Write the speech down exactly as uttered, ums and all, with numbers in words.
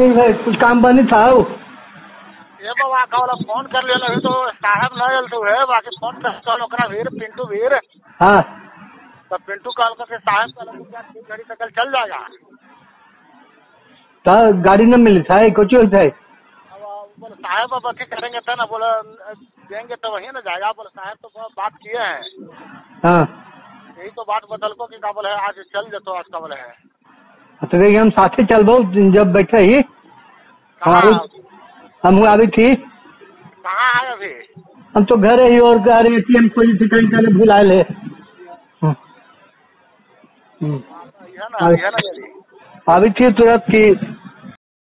बोल भाई कुछ काम बनी था हो? ये बाबा का वाला फोन कर लेना है तो साहब न आयल तो है बाकी फोन कर कल ओकरा वीर पिंटू वीर हाँ तो पिंटू कॉल करके साहब का लगे क्या तीन घड़ी तक चल जाएगा। तो गाड़ी न मिली था कुछ होता है अब बोले साहब अब अके करेंगे तो ना बोले देंगे तो वही ना जाएगा। बोले साहब तो बात किए हैं हाँ यही तो बात बदल को कि का बोले आज चल जतो आज का बोले है तो देखिए हम साथे चलबो जब बैठे ही कहाँ हम अभी थी कहाँ है अभी हम तो घर ही और गाड़ी एटीएम खोली थी कहीं कहीं भुला ले हम्म, हम्म। यह ना यह ना यदि अभी थी तुरंत की